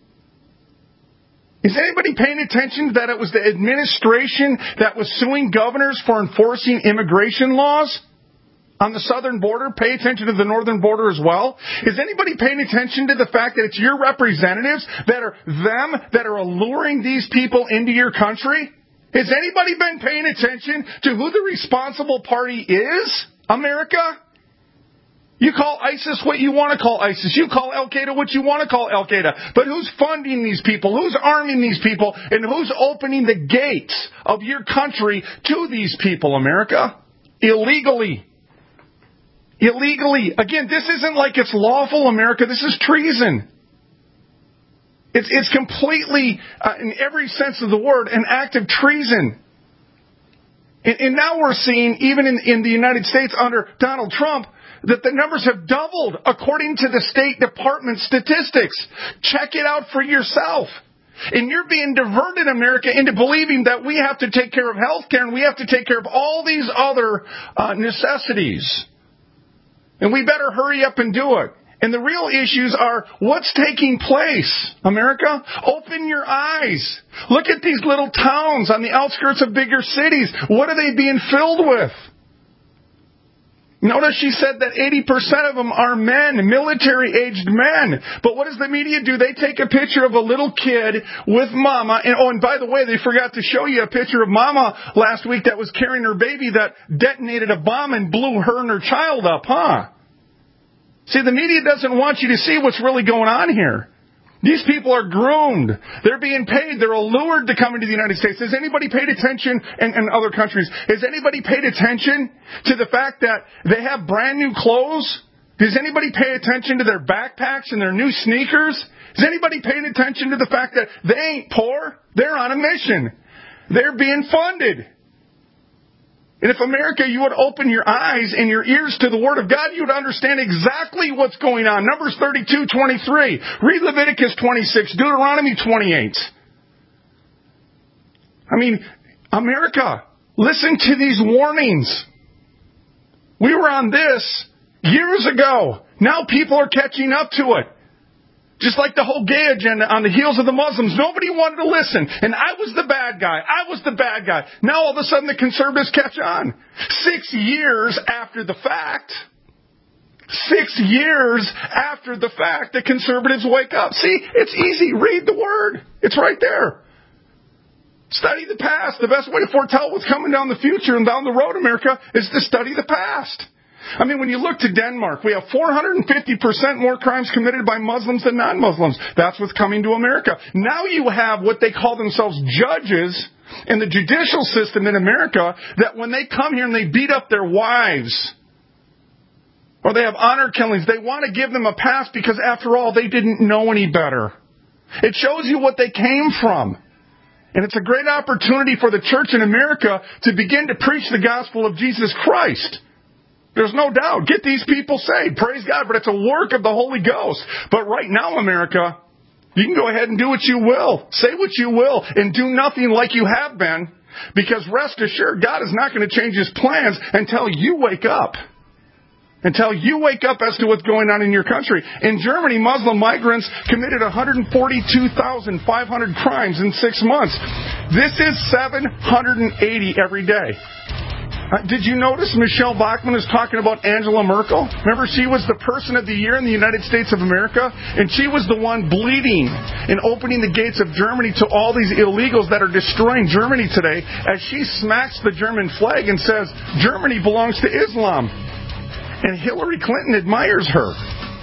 Is anybody paying attention that it was the administration that was suing governors for enforcing immigration laws on the southern border? Pay attention to the northern border as well. Is anybody paying attention to the fact that it's your representatives that are them that are alluring these people into your country? Has anybody been paying attention to who the responsible party is, America? You call ISIS what you want to call ISIS. You call Al-Qaeda what you want to call Al-Qaeda. But who's funding these people? Who's arming these people? And who's opening the gates of your country to these people, America? Illegally. Illegally. Again, this isn't like it's lawful, America. This is treason. It's, it's completely, uh, in every sense of the word, an act of treason. And, and now we're seeing, even in, in the United States under Donald Trump, that the numbers have doubled according to the State Department statistics. Check it out for yourself. And you're being diverted, America, into believing that we have to take care of health care and we have to take care of all these other uh, necessities. And we better hurry up and do it. And the real issues are what's taking place, America. Open your eyes. Look at these little towns on the outskirts of bigger cities. What are they being filled with? Notice she said that eighty percent of them are men, military-aged men. But what does the media do? They take a picture of a little kid with mama. And, oh, and by the way, they forgot to show you a picture of mama last week that was carrying her baby that detonated a bomb and blew her and her child up, huh? See, the media doesn't want you to see what's really going on here. These people are groomed. They're being paid. They're allured to come into the United States. Has anybody paid attention, and, and other countries, has anybody paid attention to the fact that they have brand new clothes? Does anybody pay attention to their backpacks and their new sneakers? Is anybody paying attention to the fact that they ain't poor? They're on a mission. They're being funded. And if America, you would open your eyes and your ears to the Word of God, you would understand exactly what's going on. Numbers thirty-two twenty-three. Read Leviticus twenty-six, Deuteronomy twenty-eight. I mean, America, listen to these warnings. We were on this years ago. Now people are catching up to it. Just like the whole gay agenda on the heels of the Muslims. Nobody wanted to listen. And I was the bad guy. I was the bad guy. Now all of a sudden the conservatives catch on. Six years after the fact. Six years after the fact, the conservatives wake up. See, it's easy. Read the Word. It's right there. Study the past. The best way to foretell what's coming down the future and down the road, America, is to study the past. I mean, when you look to Denmark, we have four hundred fifty percent more crimes committed by Muslims than non-Muslims. That's what's coming to America. Now you have what they call themselves judges in the judicial system in America that when they come here and they beat up their wives or they have honor killings, they want to give them a pass because, after all, they didn't know any better. It shows you what they came from. And it's a great opportunity for the church in America to begin to preach the gospel of Jesus Christ. There's no doubt. Get these people saved. Praise God. But it's a work of the Holy Ghost. But right now, America, you can go ahead and do what you will. Say what you will. And do nothing like you have been. Because rest assured, God is not going to change His plans until you wake up. until you wake up as to what's going on in your country. In Germany, Muslim migrants committed one hundred forty-two thousand five hundred crimes in six months. This is seven hundred eighty every day. Uh, did you notice Michelle Bachmann is talking about Angela Merkel? Remember, she was the person of the year in the United States of America, and she was the one bleeding and opening the gates of Germany to all these illegals that are destroying Germany today, as she smacks the German flag and says, Germany belongs to Islam. And Hillary Clinton admires her.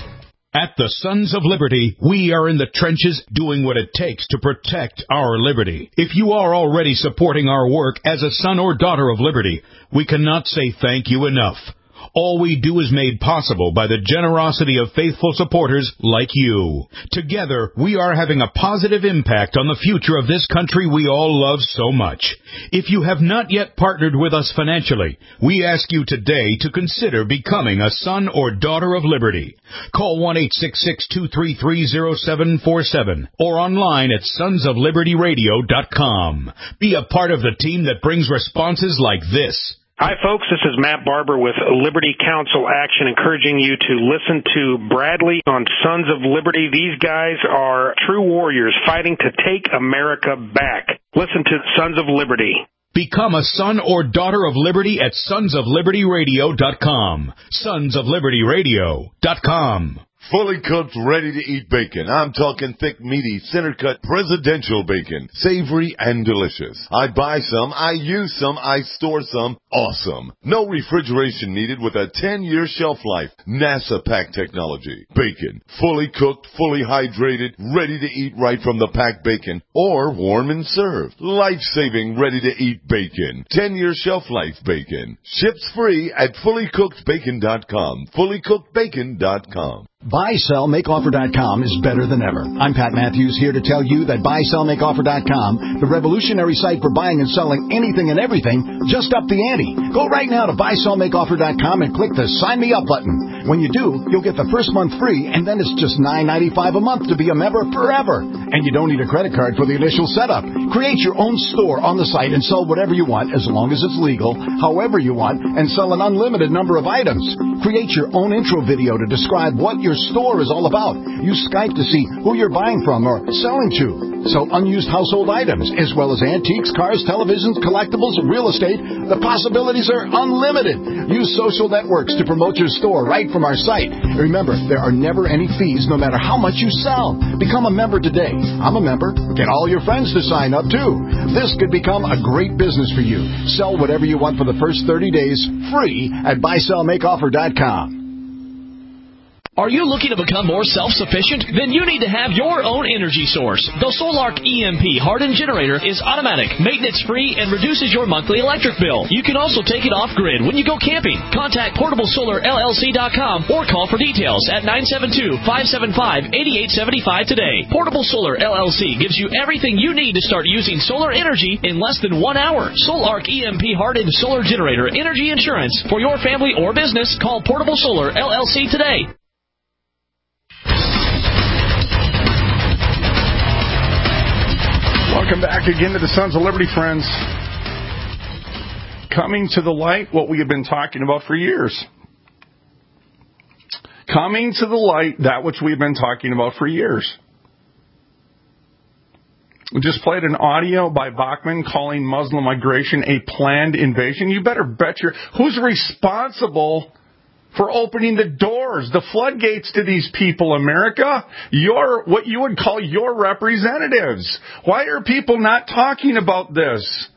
At the Sons of Liberty, we are in the trenches doing what it takes to protect our liberty. If you are already supporting our work as a son or daughter of liberty, we cannot say thank you enough. All we do is made possible by the generosity of faithful supporters like you. Together, we are having a positive impact on the future of this country we all love so much. If you have not yet partnered with us financially, we ask you today to consider becoming a son or daughter of liberty. Call one eight six six, two three three, zero seven four seven or online at sons of liberty radio dot com. Be a part of the team that brings responses like this. Hi, folks. This is Matt Barber with Liberty Council Action, encouraging you to listen to Bradley on Sons of Liberty. These guys are true warriors fighting to take America back. Listen to Sons of Liberty. Become a son or daughter of liberty at sons of liberty radio dot com. sons of liberty radio dot com. Fully cooked, ready-to-eat bacon. I'm talking thick, meaty, center-cut presidential bacon. Savory and delicious. I buy some, I use some, I store some. Awesome. No refrigeration needed with a ten-year shelf life. NASA pack technology. Bacon. Fully cooked, fully hydrated, ready to eat right from the packed bacon. Or warm and served. Life-saving, ready-to-eat bacon. ten-year shelf life bacon. Ships free at fully cooked bacon dot com. fully cooked bacon dot com. buy sell make offer dot com is better than ever. I'm Pat Matthews, here to tell you that buy sell make offer dot com, the revolutionary site for buying and selling anything and everything, just upped the ante. Go right now to buy sell make offer dot com and click the Sign Me Up button. When you do, you'll get the first month free, and then it's just nine ninety-five a month to be a member forever. And you don't need a credit card for the initial setup. Create your own store on the site and sell whatever you want, as long as it's legal, however you want, and sell an unlimited number of items. Create your own intro video to describe what your store is all about. Use Skype to see who you're buying from or selling to. Sell unused household items, as well as antiques, cars, televisions, collectibles, real estate. The possibilities are unlimited. Use social networks to promote your store right from our site. Remember, there are never any fees no matter how much you sell. Become a member today. I'm a member. Get all your friends to sign up too. This could become a great business for you. Sell whatever you want for the first thirty days, free at buy sell make offer dot com. Are you looking to become more self-sufficient? Then you need to have your own energy source. The Solark E M P hardened generator is automatic, maintenance-free, and reduces your monthly electric bill. You can also take it off-grid when you go camping. Contact portable solar L L C dot com or call for details at nine seven two, five seven five, eight eight seven five today. Portable Solar L L C gives you everything you need to start using solar energy in less than one hour. Solark E M P hardened solar generator energy insurance for your family or business. Call Portable Solar L L C today. Welcome back again to the Sons of Liberty, friends. Coming to the light, what we have been talking about for years. Coming to the light, that which we've been talking about for years. We just played an audio by Bachmann calling Muslim migration a planned invasion. You better bet your... Who's responsible for opening the doors, the floodgates to these people, America? Your, what you would call your representatives. Why are people not talking about this?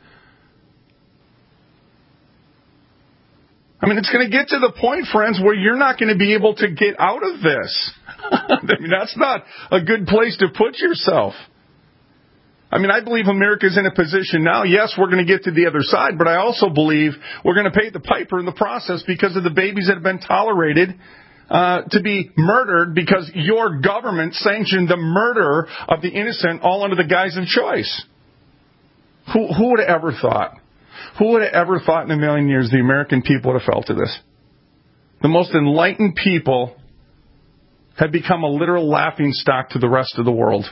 I mean, it's going to get to the point, friends, where you're not going to be able to get out of this. I mean, that's not a good place to put yourself. I mean, I believe America's in a position now, yes, we're going to get to the other side, but I also believe we're going to pay the piper in the process because of the babies that have been tolerated uh, to be murdered because your government sanctioned the murder of the innocent all under the guise of choice. Who, who would have ever thought? Who would have ever thought in a million years the American people would have felt to this? The most enlightened people have become a literal laughingstock to the rest of the world.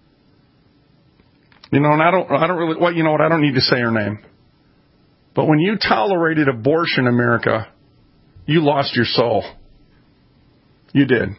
You know, and I don't, I don't really, well, you know what, I don't need to say her name. But when you tolerated abortion, America, you lost your soul. You did.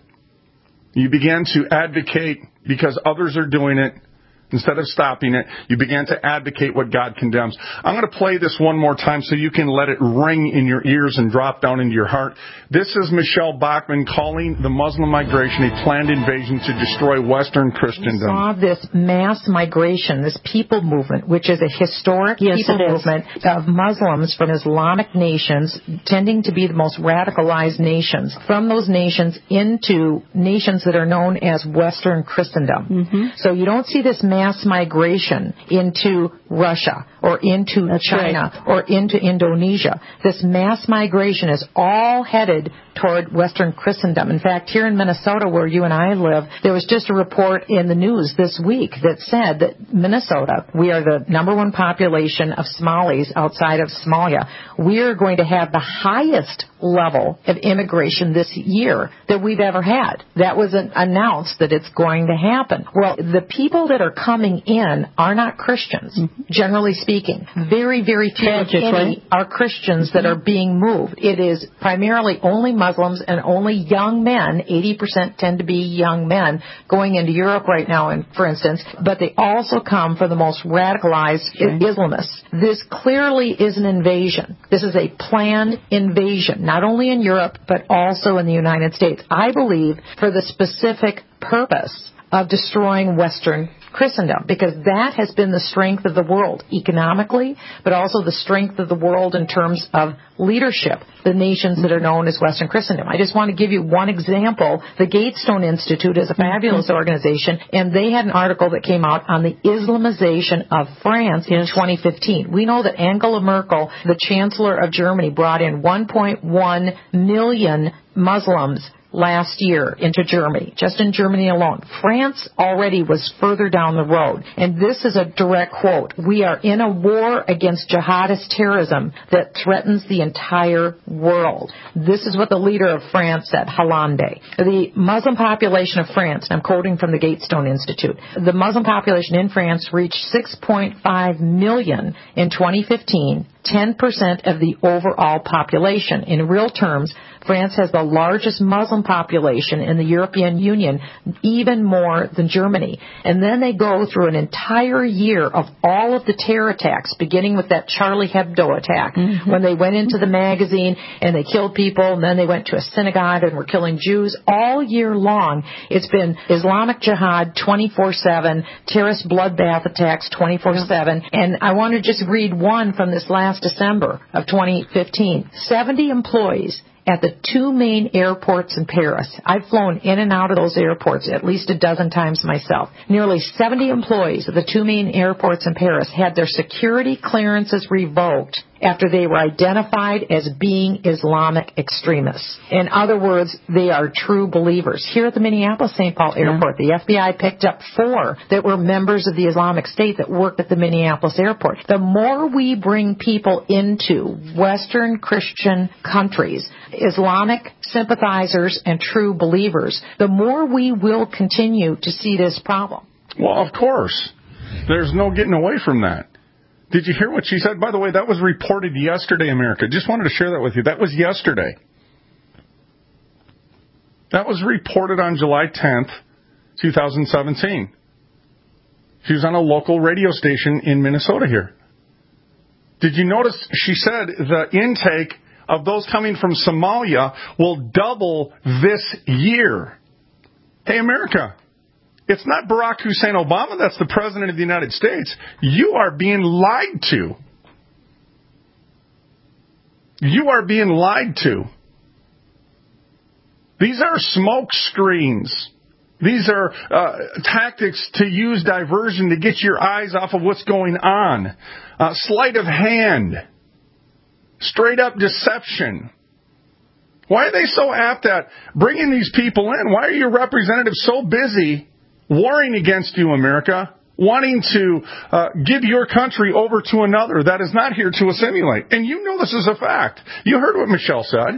You began to advocate because others are doing it. Instead of stopping it, you began to advocate what God condemns. I'm going to play this one more time so you can let it ring in your ears and drop down into your heart. This is Michelle Bachmann calling the Muslim migration a planned invasion to destroy Western Christendom. We saw this mass migration, this people movement, which is a historic yes, people movement of Muslims from Islamic nations, tending to be the most radicalized nations, from those nations into nations that are known as Western Christendom. Mm-hmm. So you don't see this mass mass migration into Russia or into That's China right. or into Indonesia. This mass migration is all headed toward Western Christendom. In fact, here in Minnesota, where you and I live, there was just a report in the news this week that said that Minnesota, we are the number one population of Somalis outside of Somalia. We are going to have the highest level of immigration this year that we've ever had. That was an, announced that it's going to happen. Well, the people that are coming in are not Christians, mm-hmm. generally speaking. Very, very few of any are Christians that mm-hmm. are being moved. It is primarily only Muslims and only young men. eighty percent tend to be young men going into Europe right now, and for instance, but they also come from the most radicalized okay. Islamists. This clearly is an invasion. This is a planned invasion, not only in Europe, but also in the United States. I believe for the specific purpose of destroying Western Christendom, because that has been the strength of the world economically, but also the strength of the world in terms of leadership, the nations that are known as Western Christendom. I just want to give you one example. The Gatestone Institute is a fabulous organization, and they had an article that came out on the Islamization of France in twenty fifteen. We know that Angela Merkel, the Chancellor of Germany, brought in one point one million Muslims last year into Germany, just in Germany alone. France already was further down the road. And this is a direct quote. We are in a war against jihadist terrorism that threatens the entire world. This is what the leader of France said, Hollande. The Muslim population of France, and I'm quoting from the Gatestone Institute, the Muslim population in France reached six point five million in twenty fifteen, ten percent of the overall population. In real terms, France has the largest Muslim population in the European Union, even more than Germany. And then they go through an entire year of all of the terror attacks, beginning with that Charlie Hebdo attack, mm-hmm. when they went into the magazine and they killed people, and then they went to a synagogue and were killing Jews. All year long, it's been Islamic Jihad twenty-four seven, terrorist bloodbath attacks twenty-four seven. And I want to just read one from this last December of twenty fifteen. seventy employees at the two main airports in Paris. I've flown in and out of those airports at least a dozen times myself. Nearly seventy employees at the two main airports in Paris had their security clearances revoked after they were identified as being Islamic extremists. In other words, they are true believers. Here at the Minneapolis-Saint Paul Airport, the F B I picked up four that were members of the Islamic State that worked at the Minneapolis airport. The more we bring people into Western Christian countries, Islamic sympathizers and true believers, the more we will continue to see this problem. Well, of course. There's no getting away from that. Did you hear what she said? By the way, that was reported yesterday, America. Just wanted to share that with you. That was yesterday. That was reported on July tenth, twenty seventeen. She was on a local radio station in Minnesota here. Did you notice she said the intake of those coming from Somalia will double this year? Hey, America. It's not Barack Hussein Obama that's the president of the United States. You are being lied to. You are being lied to. These are smoke screens. These are uh, tactics to use diversion to get your eyes off of what's going on. Uh, sleight of hand. Straight up deception. Why are they so apt at bringing these people in? Why are your representatives so busy warring against you, America, wanting to uh, give your country over to another that is not here to assimilate? And you know this is a fact. You heard what Michelle said.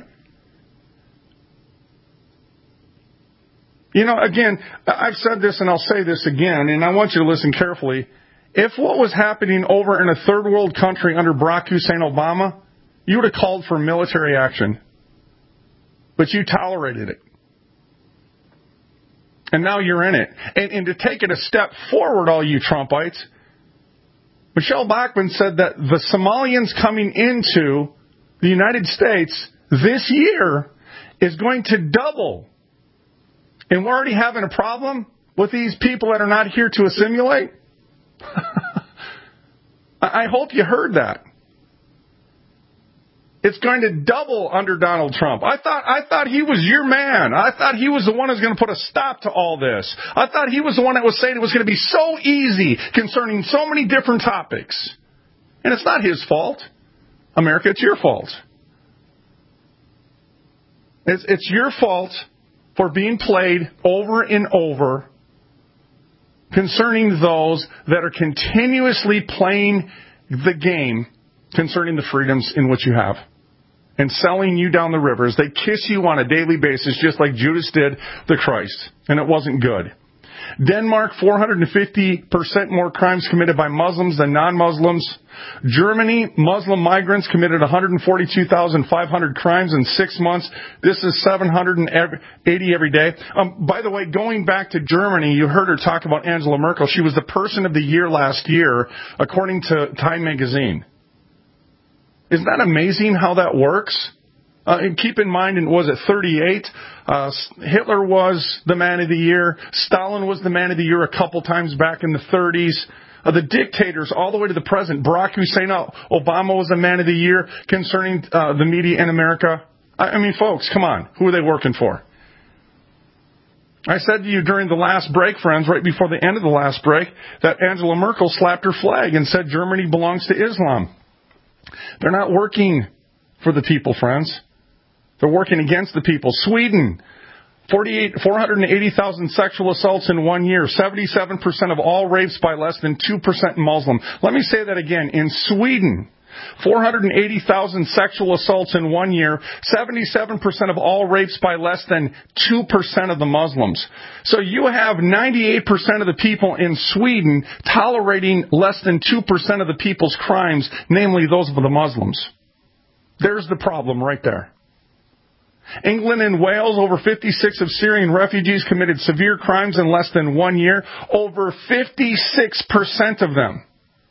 You know, again, I've said this and I'll say this again, and I want you to listen carefully. If what was happening over in a third world country under Barack Hussein Obama, you would have called for military action. But you tolerated it. And now you're in it. And, and to take it a step forward, all you Trumpites, Michelle Bachmann said that the Somalians coming into the United States this year is going to double. And we're already having a problem with these people that are not here to assimilate? I hope you heard that. It's going to double under Donald Trump. I thought I thought he was your man. I thought he was the one who was going to put a stop to all this. I thought he was the one that was saying it was going to be so easy concerning so many different topics. And it's not his fault. America, it's your fault. It's, it's your fault for being played over and over concerning those that are continuously playing the game concerning the freedoms in which you have and selling you down the rivers. They kiss you on a daily basis just like Judas did the Christ, and it wasn't good. Denmark, four hundred fifty percent more crimes committed by Muslims than non-Muslims. Germany, Muslim migrants committed one hundred forty-two thousand five hundred crimes in six months. This is seven hundred eighty every day. Um, by the way, going back to Germany, you heard her talk about Angela Merkel. She was the person of the year last year, according to Time magazine. Isn't that amazing how that works? Uh, and keep in mind, in was it thirty-eight? Uh, Hitler was the man of the year. Stalin was the man of the year a couple times back in the thirties. Uh, the dictators, all the way to the present. Barack Hussein Obama was the man of the year concerning uh, the media in America. I, I mean, folks, come on. Who are they working for? I said to you during the last break, friends, right before the end of the last break, that Angela Merkel slapped her flag and said Germany belongs to Islam. They're not working for the people, friends. They're working against the people. Sweden, forty-eight, four hundred eighty thousand sexual assaults in one year. seventy-seven percent of all rapes by less than two percent Muslim. Let me say that again. In Sweden, four hundred eighty thousand sexual assaults in one year. seventy-seven percent of all rapes by less than two percent of the Muslims. So you have ninety-eight percent of the people in Sweden tolerating less than two percent of the people's crimes, namely those of the Muslims. There's the problem right there. England and Wales, over fifty-six of Syrian refugees committed severe crimes in less than one year. Over fifty-six percent of them.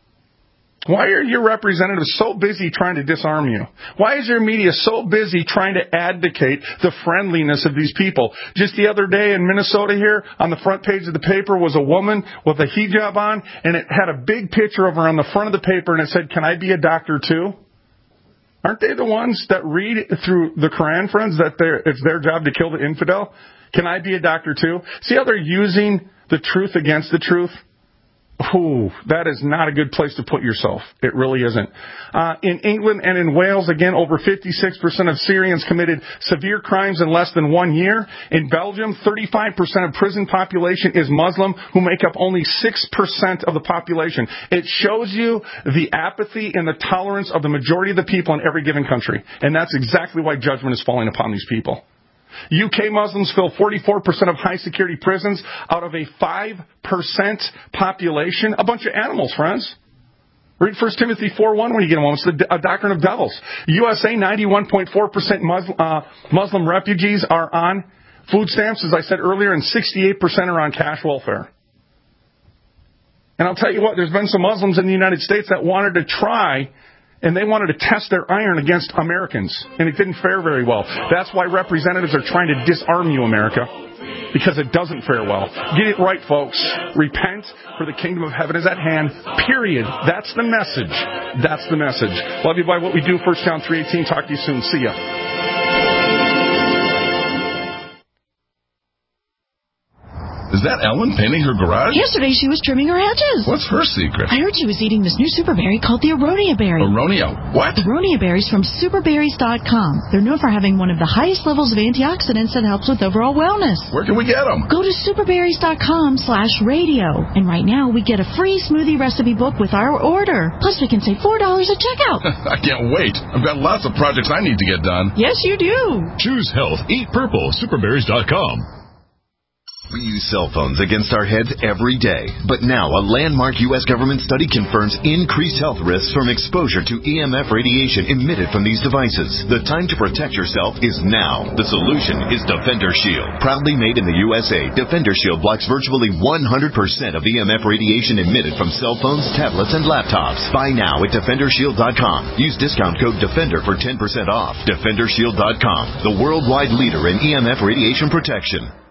Why are your representatives so busy trying to disarm you? Why is your media so busy trying to advocate the friendliness of these people? Just the other day in Minnesota here, on the front page of the paper was a woman with a hijab on, and it had a big picture of her on the front of the paper, and it said, "Can I be a doctor too?" Aren't they the ones that read through the Quran, friends, that it's their job to kill the infidel? Can I be a doctor too? See how they're using the truth against the truth? Ooh, that is not a good place to put yourself. It really isn't. Uh, in England and in Wales, again, over fifty-six percent of Syrians committed severe crimes in less than one year. In Belgium, thirty-five percent of prison population is Muslim, who make up only six percent of the population. It shows you the apathy and the tolerance of the majority of the people in every given country. And that's exactly why judgment is falling upon these people. U K Muslims fill forty-four percent of high-security prisons out of a five percent population. A bunch of animals, friends. Read First Timothy four one when you get a moment. It's the doctrine of devils. U S A, ninety-one point four percent Muslim, uh, Muslim refugees are on food stamps, as I said earlier, and sixty-eight percent are on cash welfare. And I'll tell you what, there's been some Muslims in the United States that wanted to try, and they wanted to test their iron against Americans, and it didn't fare very well. That's why representatives are trying to disarm you, America, because it doesn't fare well. Get it right, folks. Repent, for the kingdom of heaven is at hand, period. That's the message. That's the message. Love you by what we do. First John three eighteen. Talk to you soon. See ya. Is that Ellen painting her garage? Yesterday she was trimming her hedges. What's her secret? I heard she was eating this new super berry called the Aronia berry. Aronia what? Aronia berries from super berries dot com. They're known for having one of the highest levels of antioxidants that helps with overall wellness. Where can we get them? Go to super berries dot com slash radio. And right now we get a free smoothie recipe book with our order. Plus we can save four dollars at checkout. I can't wait. I've got lots of projects I need to get done. Yes, you do. Choose health. Eat purple. super berries dot com. We use cell phones against our heads every day. But now a landmark U S government study confirms increased health risks from exposure to E M F radiation emitted from these devices. The time to protect yourself is now. The solution is Defender Shield. Proudly made in the U S A, Defender Shield blocks virtually one hundred percent of E M F radiation emitted from cell phones, tablets, and laptops. Buy now at Defender Shield dot com. Use discount code DEFENDER for ten percent off. Defender Shield dot com, the worldwide leader in E M F radiation protection.